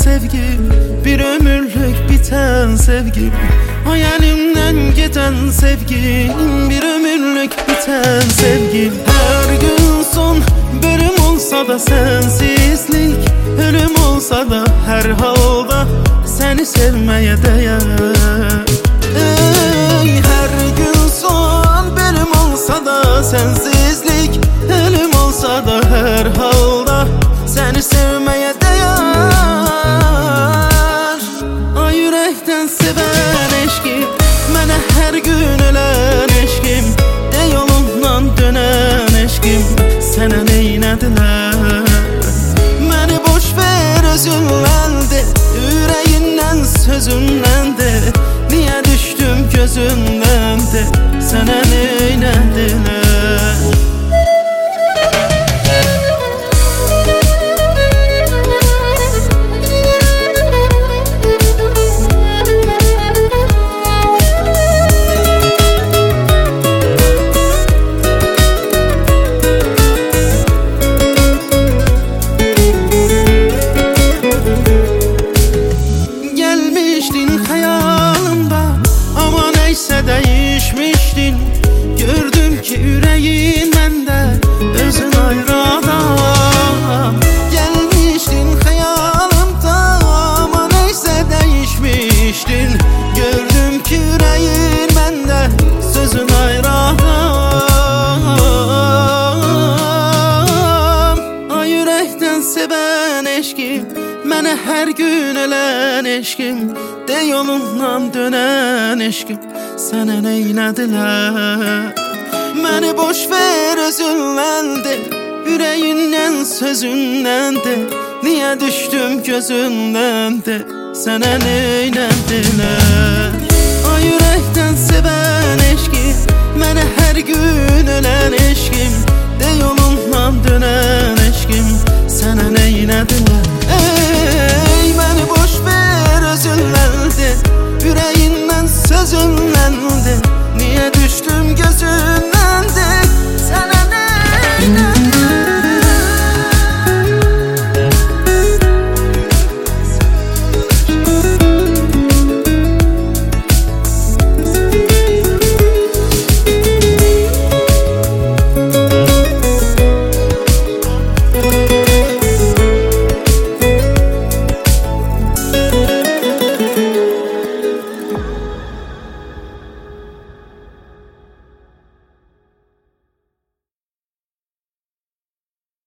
sevgim, bir ömürlük biten sevgim. Hayalimden giden sevgim, bir ömürlük biten sevgim. Her gün son bölüm olsa da sensizlik, ölüm olsa da her halda seni sevmeye değer. Her gün son bölüm olsa da sensizlik, ölüm olsa da her halda seni sevmeye değer. Ay yürekten seven eşkim, mənə her gün ölen eşkim, de yolundan dönen eşkim, sənə neynədilər? Məni boş ver özündən de, ürəyindən sözündən de, niyə düşdüm gözündən de, sənə neynədilər? Değişmiştin, gördüm ki yüreğin məndə özün ayrı adam. Gelmiştin xəyalımda, ama neyse değişmiştin, gördüm ki yüreğin məndə sözün ayrı adam. Ay yürekten seven eşkim, mənə her gün ölen eşkim, de yolundan dönen eşkim, sənə neynədilər? Məni boş ver özündən de, ürəyindən sözündən de, niyə düşdüm gözündən de, sənə neynədilər? Ay ürəkdən sevən